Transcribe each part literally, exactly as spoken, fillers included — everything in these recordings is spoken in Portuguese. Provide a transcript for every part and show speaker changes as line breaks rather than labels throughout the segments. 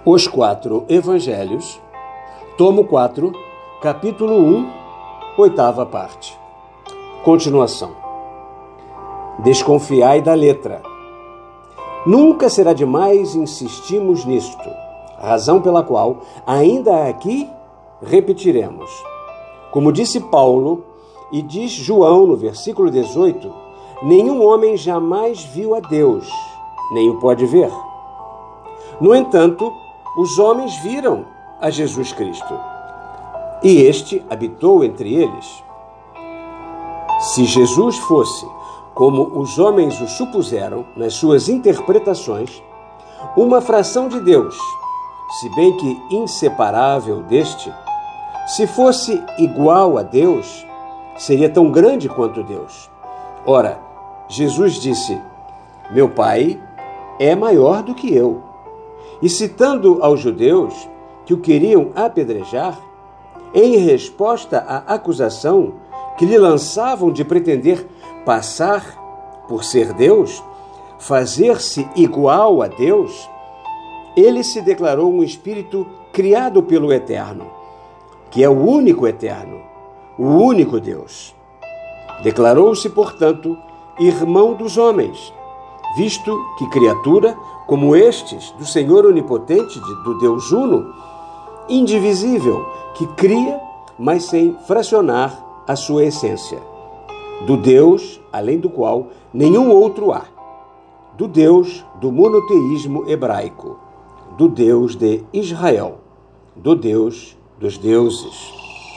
Os Quatro Evangelhos, tomo quatro, capítulo um, oitava parte. Continuação. Desconfiai da letra. Nunca será demais insistirmos nisto, razão pela qual, ainda aqui, repetiremos. Como disse Paulo, e diz João no versículo dezoito, nenhum homem jamais viu a Deus, nem o pode ver. No entanto, os homens viram a Jesus Cristo, e este habitou entre eles. Se Jesus fosse, como os homens o supuseram nas suas interpretações, uma fração de Deus, se bem que inseparável deste, se fosse igual a Deus, seria tão grande quanto Deus. Ora, Jesus disse, meu Pai é maior do que eu. E citando aos judeus que o queriam apedrejar, em resposta à acusação que lhe lançavam de pretender passar por ser Deus, fazer-se igual a Deus, ele se declarou um espírito criado pelo Eterno, que é o único Eterno, o único Deus. Declarou-se, portanto, irmão dos homens, visto que criatura como estes do Senhor onipotente, do Deus uno, indivisível, que cria, mas sem fracionar a sua essência, do Deus, além do qual nenhum outro há, do Deus do monoteísmo hebraico, do Deus de Israel, do Deus dos deuses.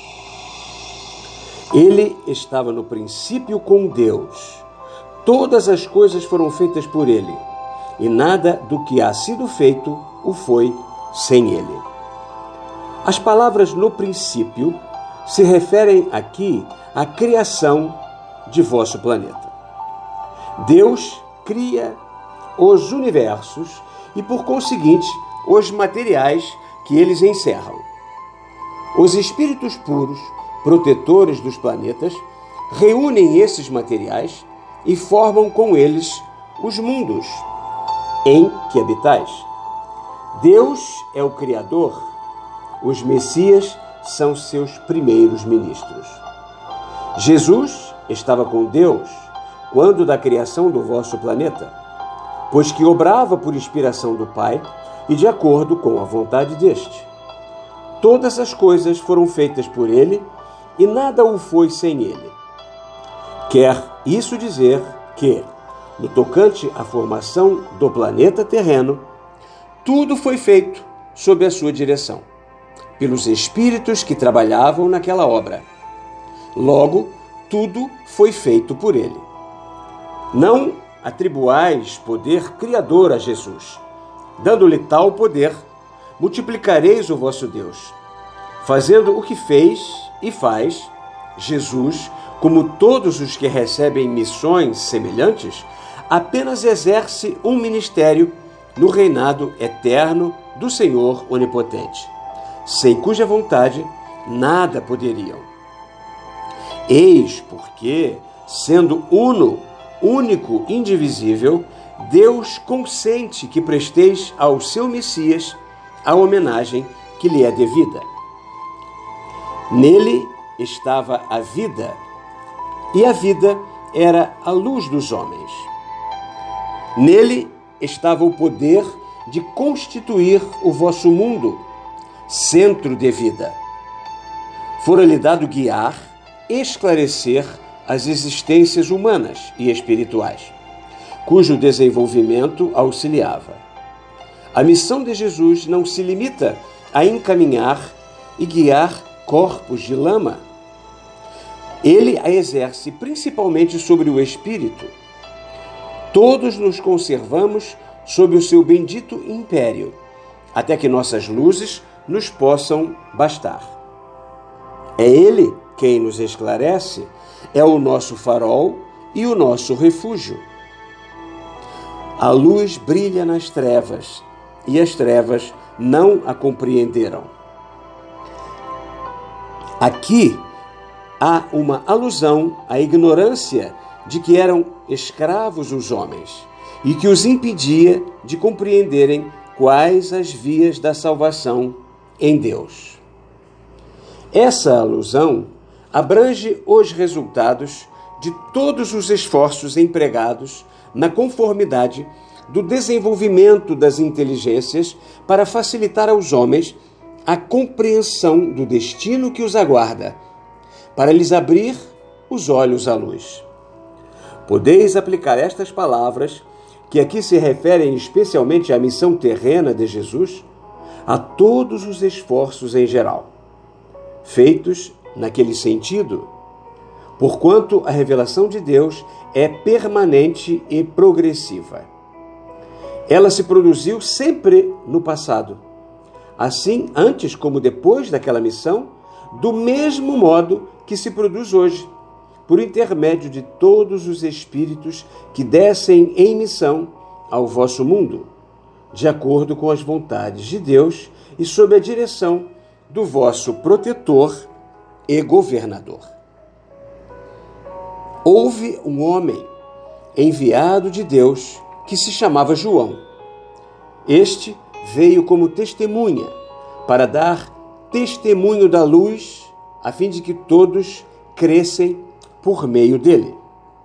Ele estava no princípio com Deus. Todas as coisas foram feitas por ele, e nada do que ha sido feito o foi sem ele. As palavras no princípio se referem aqui à criação de vosso planeta. Deus cria os universos e, por conseguinte, os materiais que eles encerram. Os espíritos puros, protetores dos planetas, reúnem esses materiais e formam com eles os mundos em que habitais. Deus é o Criador, os Messias são seus primeiros ministros. Jesus estava com Deus quando da criação do vosso planeta, pois que obrava por inspiração do Pai e de acordo com a vontade deste. Todas as coisas foram feitas por ele e nada o foi sem ele. Quer isso dizer que, no tocante à formação do planeta terreno, tudo foi feito sob a sua direção, pelos espíritos que trabalhavam naquela obra. Logo, tudo foi feito por ele. Não atribuais poder criador a Jesus. Dando-lhe tal poder, multiplicareis o vosso Deus. Fazendo o que fez e faz, Jesus, como todos os que recebem missões semelhantes, apenas exerce um ministério no reinado eterno do Senhor onipotente, sem cuja vontade nada poderiam. Eis porque, sendo uno, único, indivisível, Deus consente que presteis ao seu Messias a homenagem que lhe é devida. Nele estava a vida, e a vida era a luz dos homens. Nele estava o poder de constituir o vosso mundo, centro de vida. Fora-lhe dado guiar, esclarecer as existências humanas e espirituais, cujo desenvolvimento auxiliava. A missão de Jesus não se limita a encaminhar e guiar corpos de lama. Ele a exerce principalmente sobre o espírito. Todos nos conservamos sob o seu bendito império, até que nossas luzes nos possam bastar. É ele quem nos esclarece, é o nosso farol e o nosso refúgio. A luz brilha nas trevas, e as trevas não a compreenderam. Aqui há uma alusão à ignorância de que eram escravos os homens e que os impedia de compreenderem quais as vias da salvação em Deus. Essa alusão abrange os resultados de todos os esforços empregados na conformidade do desenvolvimento das inteligências para facilitar aos homens a compreensão do destino que os aguarda, para lhes abrir os olhos à luz. Podeis aplicar estas palavras, que aqui se referem especialmente à missão terrena de Jesus, a todos os esforços em geral, feitos naquele sentido, porquanto a revelação de Deus é permanente e progressiva. Ela se produziu sempre no passado, assim antes como depois daquela missão, do mesmo modo que se produz hoje, por intermédio de todos os espíritos que descem em missão ao vosso mundo, de acordo com as vontades de Deus e sob a direção do vosso protetor e governador. Houve um homem enviado de Deus que se chamava João. Este veio como testemunha para dar testemunho da luz, a fim de que todos crescem por meio dele.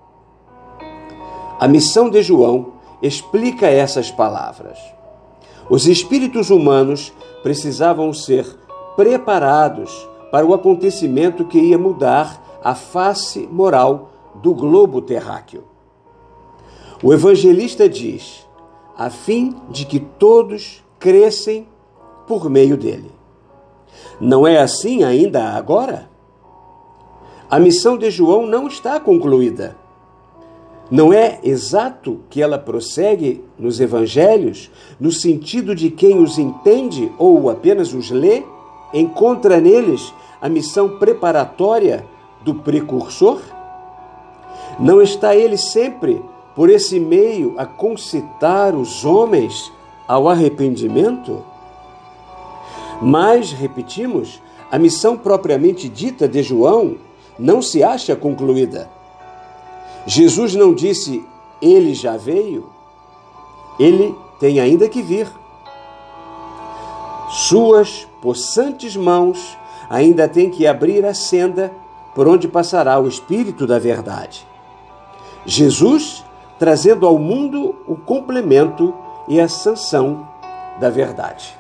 A missão de João explica essas palavras. Os espíritos humanos precisavam ser preparados para o acontecimento que ia mudar a face moral do globo terráqueo. O evangelista diz, a fim de que todos crescem por meio dele. Não é assim ainda agora? A missão de João não está concluída. Não é exato que ela prossegue nos evangelhos, no sentido de quem os entende ou apenas os lê, encontra neles a missão preparatória do precursor? Não está ele sempre, por esse meio, a concitar os homens ao arrependimento? Mas, repetimos, a missão propriamente dita de João não se acha concluída. Jesus não disse, ele já veio, ele tem ainda que vir. Suas possantes mãos ainda têm que abrir a senda por onde passará o Espírito da verdade. Jesus trazendo ao mundo o complemento e a sanção da verdade.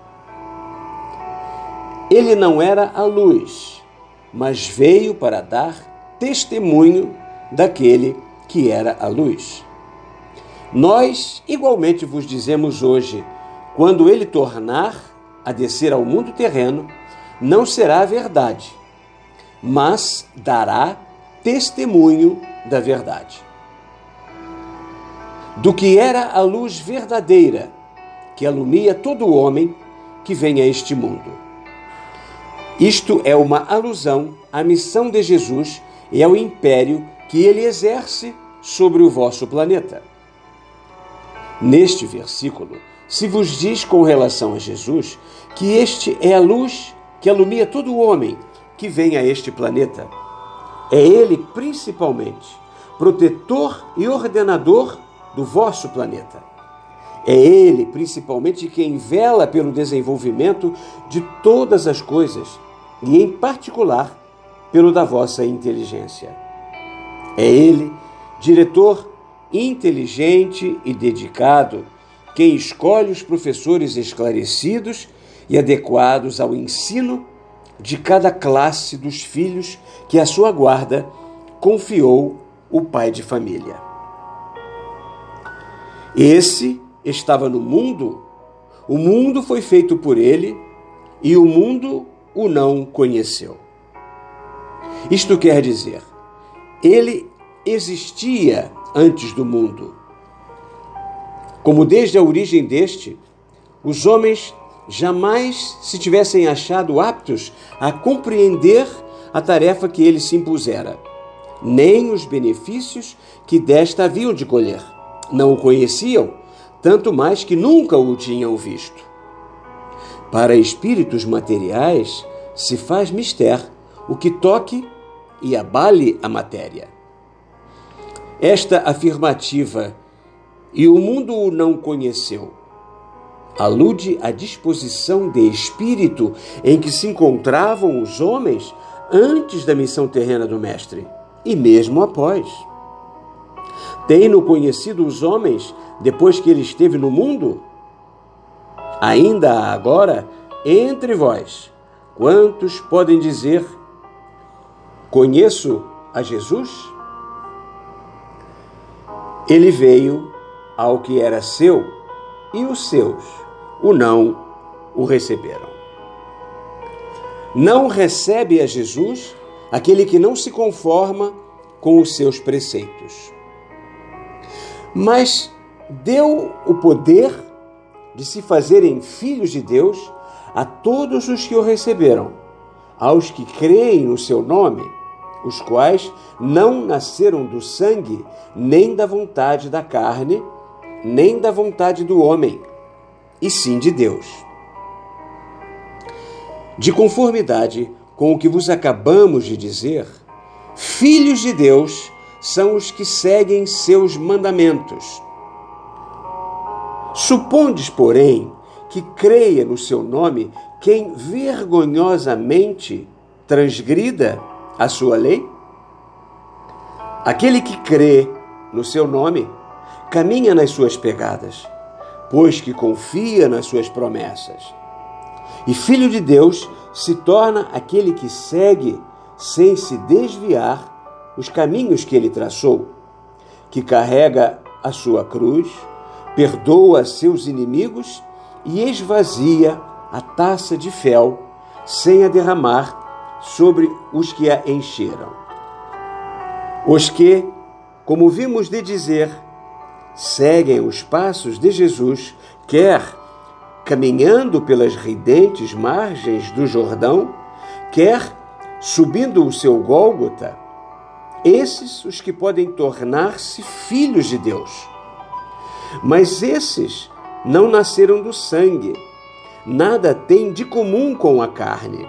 Ele não era a luz, mas veio para dar testemunho daquele que era a luz. Nós igualmente vos dizemos hoje, quando ele tornar a descer ao mundo terreno, não será a verdade, mas dará testemunho da verdade. Do que era a luz verdadeira, que alumia todo homem que vem a este mundo. Isto é uma alusão à missão de Jesus e ao império que ele exerce sobre o vosso planeta. Neste versículo, se vos diz com relação a Jesus que este é a luz que alumia todo homem que vem a este planeta. É ele, principalmente, protetor e ordenador do vosso planeta. É ele, principalmente, quem vela pelo desenvolvimento de todas as coisas e, em particular, pelo da vossa inteligência. É ele, diretor inteligente e dedicado, quem escolhe os professores esclarecidos e adequados ao ensino de cada classe dos filhos que a sua guarda confiou o pai de família. Esse estava no mundo, o mundo foi feito por ele e o mundo o não conheceu. Isto quer dizer, ele existia antes do mundo. Como desde a origem deste, os homens jamais se tivessem achado aptos a compreender a tarefa que ele se impusera, nem os benefícios que desta haviam de colher. Não o conheciam, tanto mais que nunca o tinham visto. Para espíritos materiais se faz mister o que toque e abale a matéria. Esta afirmativa, e o mundo o não conheceu, alude à disposição de espírito em que se encontravam os homens antes da missão terrena do Mestre, e mesmo após. Tem-no conhecido os homens depois que ele esteve no mundo? Ainda há agora, entre vós, quantos podem dizer: conheço a Jesus? Ele veio ao que era seu, e os seus o não o receberam. Não recebe a Jesus aquele que não se conforma com os seus preceitos. Mas deu o poder de se fazerem filhos de Deus a todos os que o receberam, aos que creem no seu nome, os quais não nasceram do sangue, nem da vontade da carne, nem da vontade do homem, e sim de Deus. De conformidade com o que vos acabamos de dizer, filhos de Deus são os que seguem seus mandamentos. Supondes, porém, que creia no seu nome quem vergonhosamente transgrida a sua lei? Aquele que crê no seu nome caminha nas suas pegadas, pois que confia nas suas promessas. E filho de Deus se torna aquele que segue, sem se desviar, os caminhos que ele traçou, que carrega a sua cruz, perdoa seus inimigos e esvazia a taça de fel, sem a derramar sobre os que a encheram. Os que, como vimos de dizer, seguem os passos de Jesus, quer caminhando pelas ridentes margens do Jordão, quer subindo o seu Gólgota, esses os que podem tornar-se filhos de Deus. Mas esses não nasceram do sangue, nada têm de comum com a carne,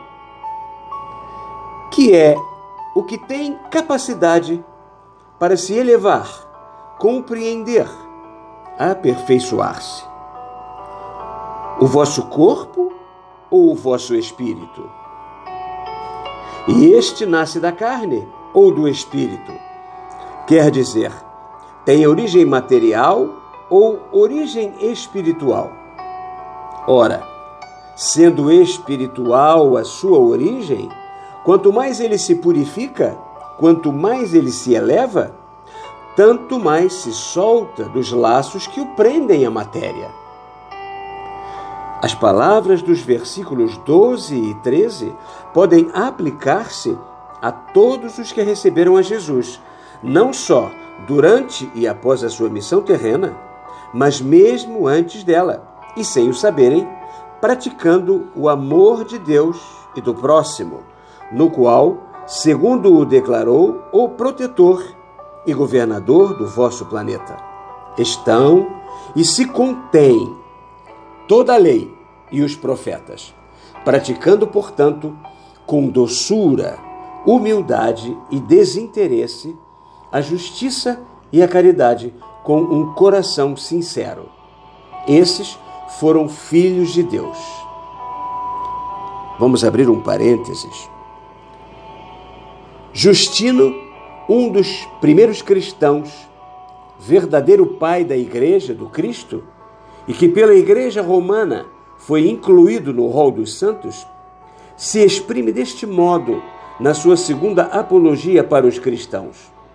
que é o que tem capacidade para se elevar, compreender, aperfeiçoar-se. O vosso corpo ou o vosso espírito? E este nasce da carne ou do espírito? Quer dizer, tem origem material ou origem espiritual? Ora, sendo espiritual a sua origem, quanto mais ele se purifica, quanto mais ele se eleva, tanto mais se solta dos laços que o prendem à matéria. As palavras dos versículos doze e treze podem aplicar-se a todos os que receberam a Jesus, não só durante e após a sua missão terrena, mas mesmo antes dela, e sem o saberem, praticando o amor de Deus e do próximo, no qual, segundo o declarou, o protetor e governador do vosso planeta, estão e se contêm toda a lei e os profetas, praticando, portanto, com doçura, humildade e desinteresse, a justiça e a caridade com um coração sincero. Esses foram filhos de Deus. Vamos abrir um parênteses. Justino, um dos primeiros cristãos, verdadeiro pai da Igreja do Cristo, e que pela Igreja Romana foi incluído no rol dos santos, se exprime deste modo na sua segunda apologia para os cristãos.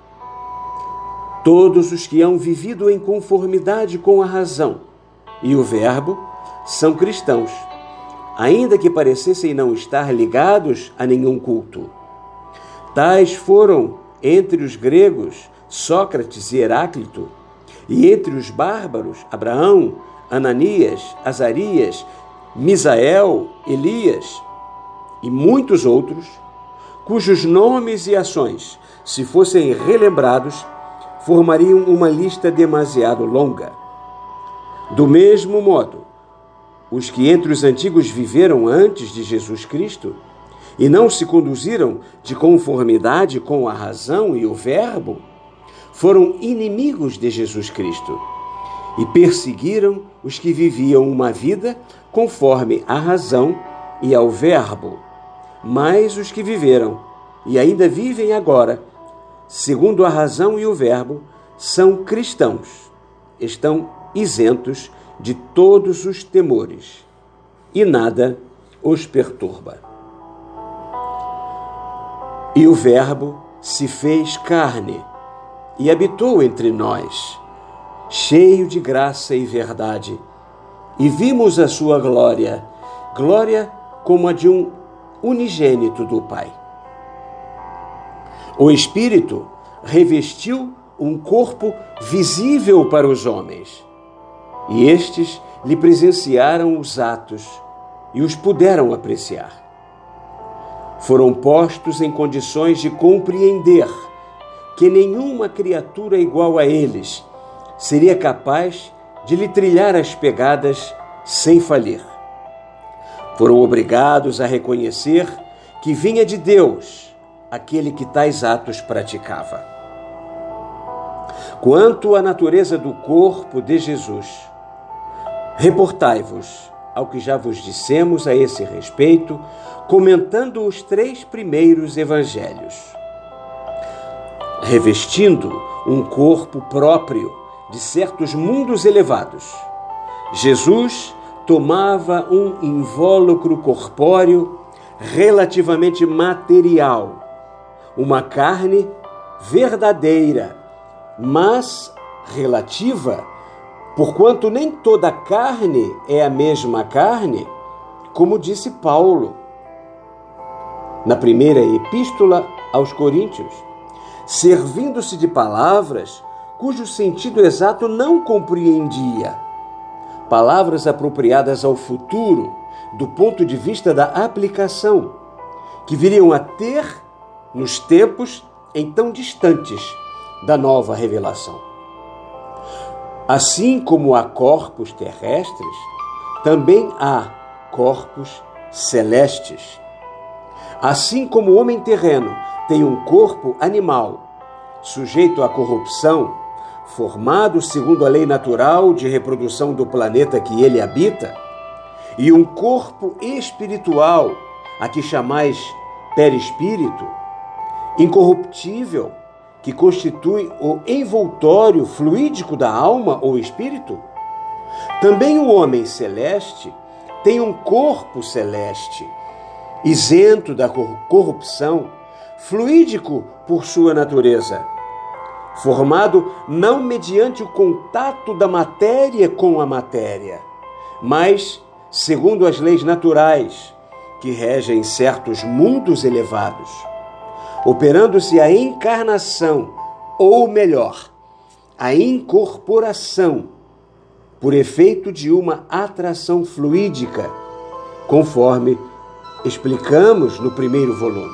Todos os que hão vivido em conformidade com a razão e o verbo são cristãos, ainda que parecessem não estar ligados a nenhum culto. Tais foram, entre os gregos, Sócrates e Heráclito, e entre os bárbaros, Abraão, Ananias, Azarias, Misael, Elias e muitos outros, cujos nomes e ações, se fossem relembrados, formariam uma lista demasiado longa. Do mesmo modo, os que entre os antigos viveram antes de Jesus Cristo e não se conduziram de conformidade com a razão e o verbo, foram inimigos de Jesus Cristo e perseguiram os que viviam uma vida conforme à razão e ao verbo. Mas os que viveram e ainda vivem agora, segundo a razão e o verbo, são cristãos, estão isentos de todos os temores e nada os perturba. E o verbo se fez carne e habitou entre nós, cheio de graça e verdade, e vimos a sua glória, glória como a de um unigênito do Pai. O Espírito revestiu um corpo visível para os homens, e estes lhe presenciaram os atos e os puderam apreciar. Foram postos em condições de compreender que nenhuma criatura igual a eles seria capaz de lhe trilhar as pegadas sem falhar. Foram obrigados a reconhecer que vinha de Deus aquele que tais atos praticava. Quanto à natureza do corpo de Jesus, reportai-vos ao que já vos dissemos a esse respeito, comentando os três primeiros evangelhos. Revestindo um corpo próprio de certos mundos elevados, Jesus tomava um invólucro corpóreo relativamente material, uma carne verdadeira, mas relativa, porquanto nem toda carne é a mesma carne, como disse Paulo na primeira epístola aos Coríntios, servindo-se de palavras cujo sentido exato não compreendia, palavras apropriadas ao futuro do ponto de vista da aplicação, que viriam a ter nos tempos então distantes da nova revelação. Assim como há corpos terrestres, também há corpos celestes. Assim como o homem terreno tem um corpo animal, sujeito à corrupção, formado segundo a lei natural de reprodução do planeta que ele habita, e um corpo espiritual, a que chamais perispírito, incorruptível, que constitui o envoltório fluídico da alma ou espírito, também o homem celeste tem um corpo celeste, isento da corrupção, fluídico por sua natureza, formado não mediante o contato da matéria com a matéria, mas segundo as leis naturais que regem certos mundos elevados, operando-se a encarnação, ou melhor, a incorporação, por efeito de uma atração fluídica, conforme explicamos no primeiro volume.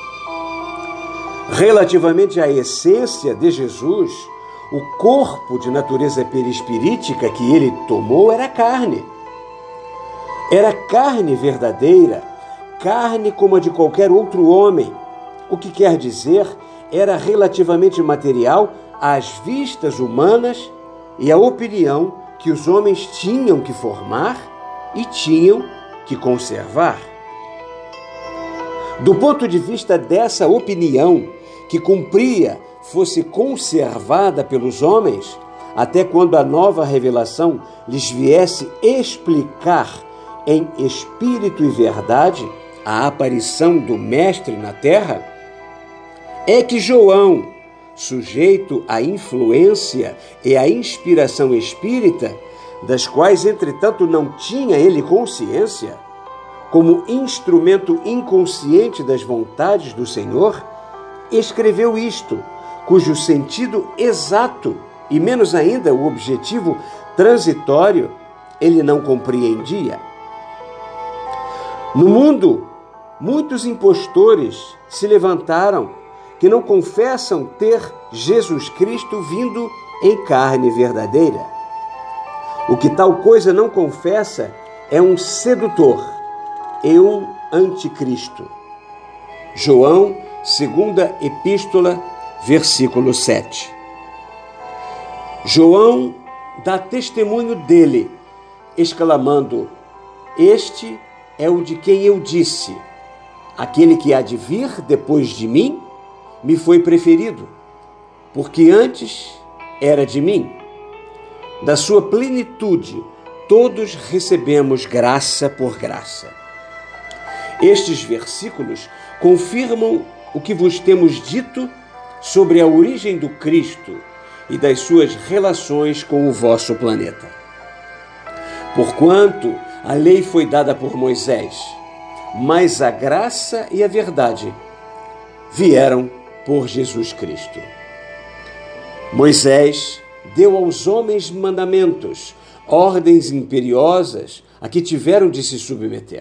Relativamente à essência de Jesus, o corpo de natureza perispirítica que ele tomou era carne. Era carne verdadeira, carne como a de qualquer outro homem, o que quer dizer, era relativamente material às vistas humanas e à opinião que os homens tinham que formar e tinham que conservar. Do ponto de vista dessa opinião, que cumpria fosse conservada pelos homens, até quando a nova revelação lhes viesse explicar em espírito e verdade a aparição do Mestre na terra, é que João, sujeito à influência e à inspiração espírita, das quais, entretanto, não tinha ele consciência, como instrumento inconsciente das vontades do Senhor, escreveu isto, cujo sentido exato e menos ainda o objetivo transitório ele não compreendia. No mundo, muitos impostores se levantaram que não confessam ter Jesus Cristo vindo em carne verdadeira. O que tal coisa não confessa é um sedutor e um anticristo. João, segunda epístola, versículo sete. João dá testemunho dele, exclamando: este é o de quem eu disse, aquele que há de vir depois de mim me foi preferido, porque antes era de mim. Da sua plenitude, todos recebemos graça por graça. Estes versículos confirmam o que vos temos dito sobre a origem do Cristo e das suas relações com o vosso planeta. Porquanto a lei foi dada por Moisés, mas a graça e a verdade vieram por Jesus Cristo. Moisés deu aos homens mandamentos, ordens imperiosas a que tiveram de se submeter.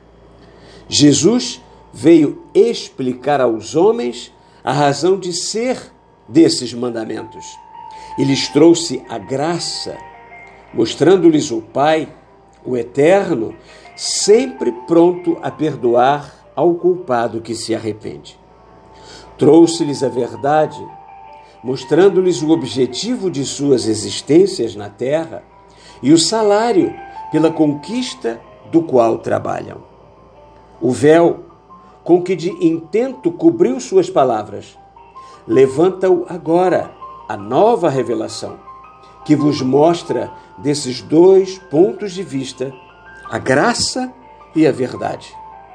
Jesus veio explicar aos homens a razão de ser desses mandamentos e lhes trouxe a graça, mostrando-lhes o Pai, o Eterno, sempre pronto a perdoar ao culpado que se arrepende. Trouxe-lhes a verdade, mostrando-lhes o objetivo de suas existências na terra e o salário pela conquista do qual trabalham. O véu com que de intento cobriu suas palavras, levanta-o agora a nova revelação, que vos mostra desses dois pontos de vista a graça e a verdade.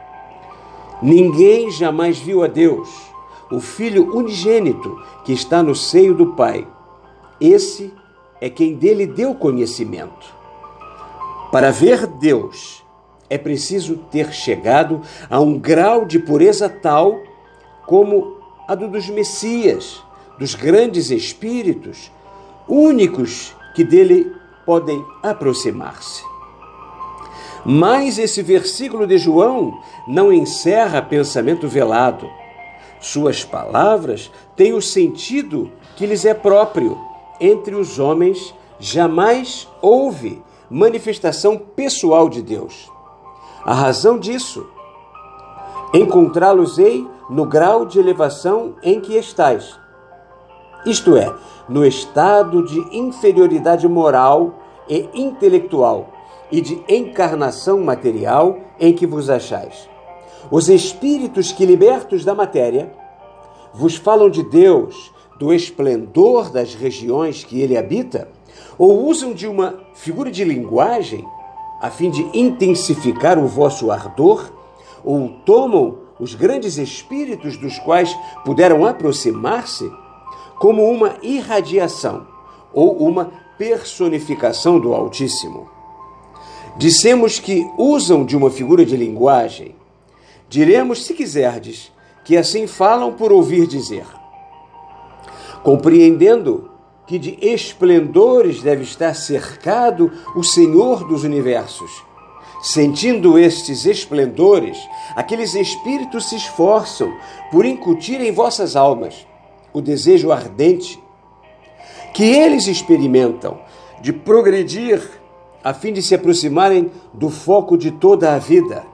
Ninguém jamais viu a Deus, o Filho unigênito que está no seio do Pai. Esse é quem dele deu conhecimento. Para ver Deus, é preciso ter chegado a um grau de pureza tal como a do dos Messias, dos grandes espíritos, únicos que dele podem aproximar-se. Mas esse versículo de João não encerra pensamento velado. Suas palavras têm o sentido que lhes é próprio. Entre os homens jamais houve manifestação pessoal de Deus. A razão disso, encontrá-los-ei no grau de elevação em que estais, isto é, no estado de inferioridade moral e intelectual e de encarnação material em que vos achais. Os espíritos que, libertos da matéria, vos falam de Deus, do esplendor das regiões que ele habita, ou usam de uma figura de linguagem a fim de intensificar o vosso ardor, ou tomam os grandes espíritos dos quais puderam aproximar-se como uma irradiação ou uma personificação do Altíssimo. Dissemos que usam de uma figura de linguagem. Diremos, se quiserdes, que assim falam por ouvir dizer. Compreendendo que de esplendores deve estar cercado o Senhor dos universos. Sentindo estes esplendores, aqueles espíritos se esforçam por incutir em vossas almas o desejo ardente que eles experimentam de progredir a fim de se aproximarem do foco de toda a vida.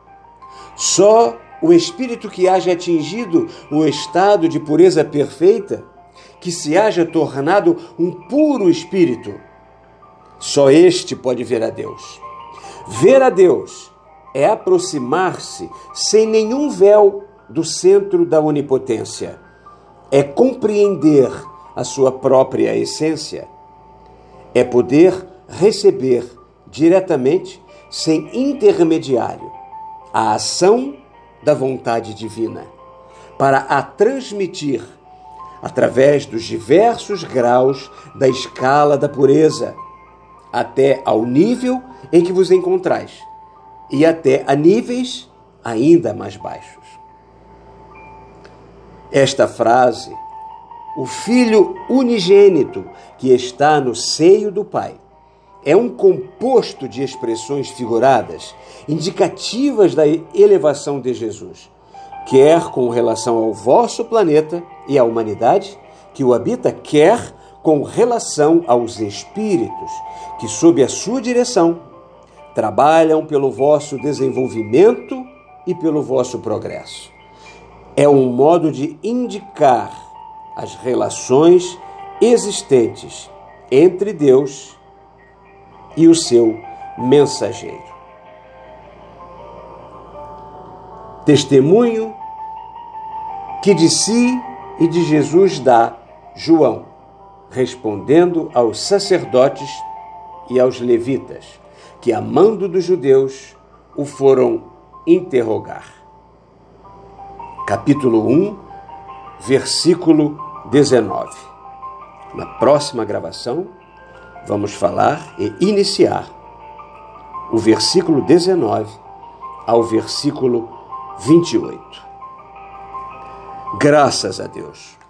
Só o espírito que haja atingido o estado de pureza perfeita, que se haja tornado um puro espírito, só este pode ver a Deus. Ver a Deus é aproximar-se sem nenhum véu do centro da onipotência. É compreender a sua própria essência. É poder receber diretamente, sem intermediário, a ação da vontade divina, para a transmitir através dos diversos graus da escala da pureza, até ao nível em que vos encontrais, e até a níveis ainda mais baixos. Esta frase, o Filho unigênito que está no seio do Pai, é um composto de expressões figuradas, indicativas da elevação de Jesus, quer com relação ao vosso planeta e à humanidade que o habita, quer com relação aos espíritos que, sob a sua direção, trabalham pelo vosso desenvolvimento e pelo vosso progresso. É um modo de indicar as relações existentes entre Deus e o seu mensageiro. Testemunho que de si e de Jesus dá João, respondendo aos sacerdotes e aos levitas, que, amando dos judeus, o foram interrogar. Capítulo um, versículo dezenove. Na próxima gravação, vamos falar e iniciar o versículo dezenove ao versículo vinte e oito. Graças a Deus.